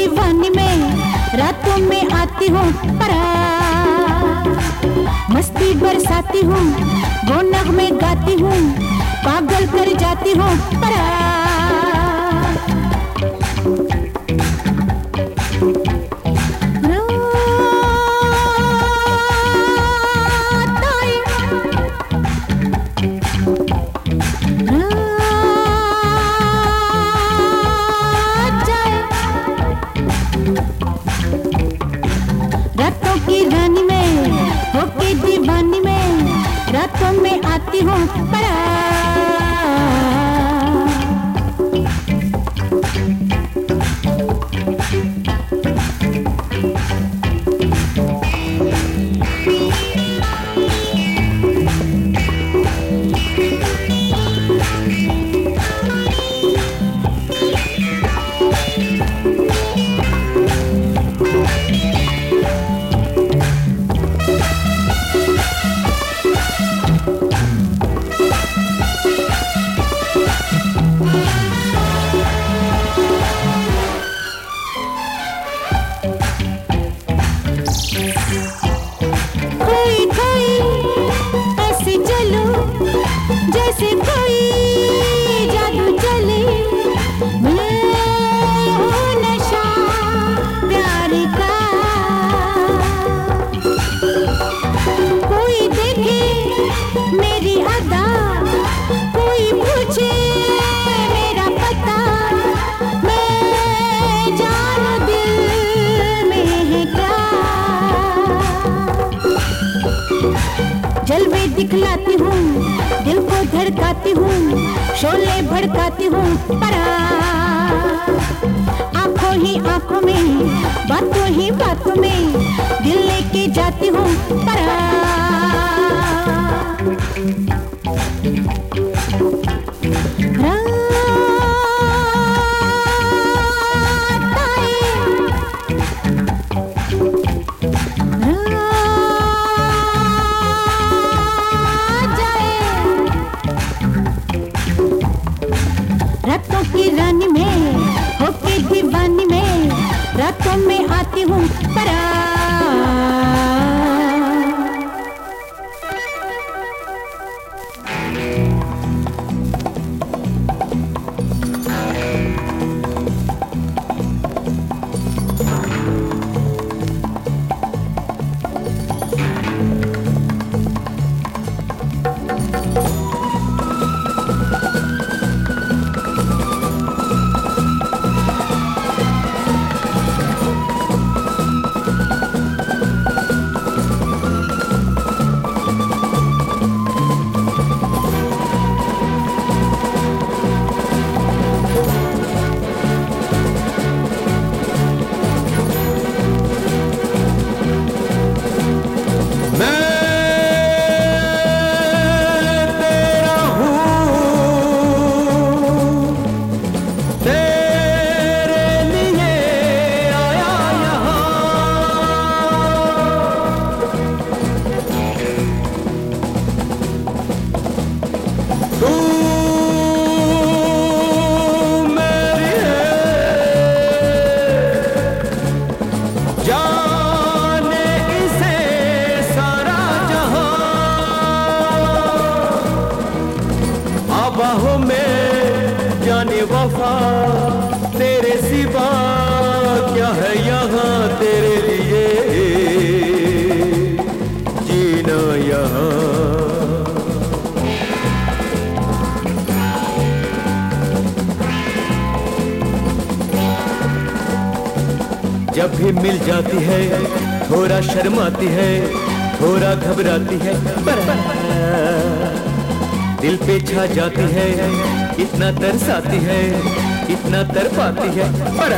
दीवानी में रातों में आती हूँ परा, मस्ती बरसाती हूँ वो नगमे गाती हूँ, पागल कर जाती हूँ परा। रातों की रानी में होके दीवानी में रातों में आती हूँ परा। जैसे कोई जादू चले, मैं हूँ नशा प्यार का। कोई देखे मेरी अदा, कोई पूछे मेरा पता, मैं जानू दिल में है क्या। जलवे दिखलाती हूँ, दिल को धड़काती हूँ, शोले भड़काती हूँ परा। आंखों ही आंखों में, बातों ही बातों में, दिल लेके जाती हूँ परा। रातों की रानी में होके दीवानी में रातों में आती हूँ परा। बाहों में जाने वफा तेरे सिवा क्या है यहाँ तेरे लिए जीना यहाँ। जब भी मिल जाती है थोड़ा शर्माती है, थोड़ा घबराती है, दिल पे छा जाती है, इतना तरसाती है, इतना तड़पाती है बड़ा।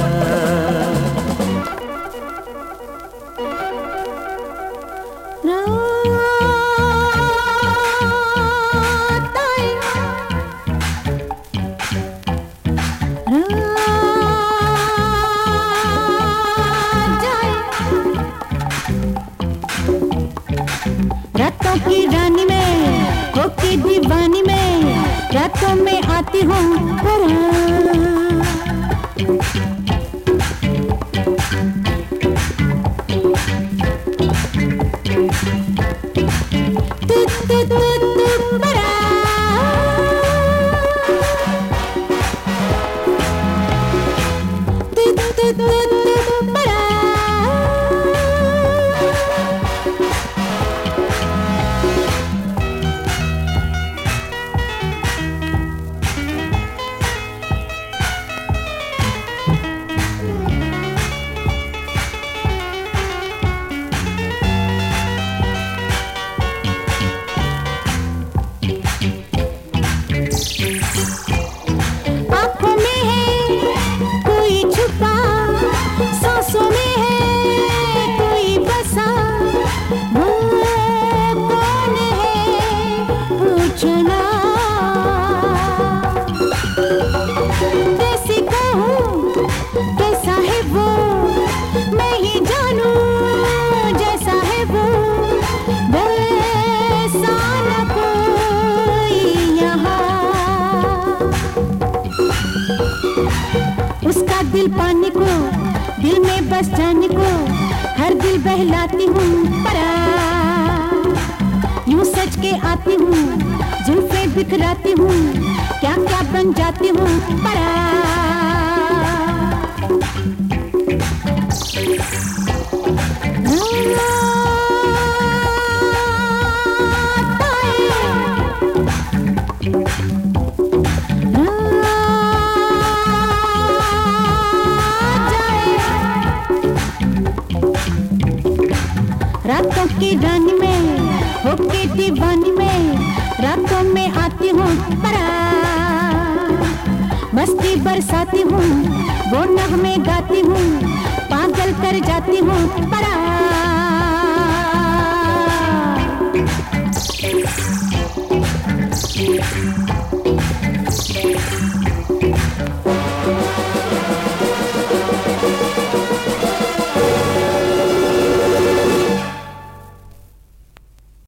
रातों की रानी में होके दीवानी में रातों में आती हूँ परा। दिल में बस जाने को हर दिल बहलाती हूँ परा, यूं सच के आती हूँ जुल्फे बिखराती हूँ, क्या क्या बन जाती हूँ परा। रातों की रानी में होके दीवानी में, रातों में आती हूँ परा, मस्ती बरसाती हूँ वो नगमे गाती हूँ, पागल कर जाती हूँ परा।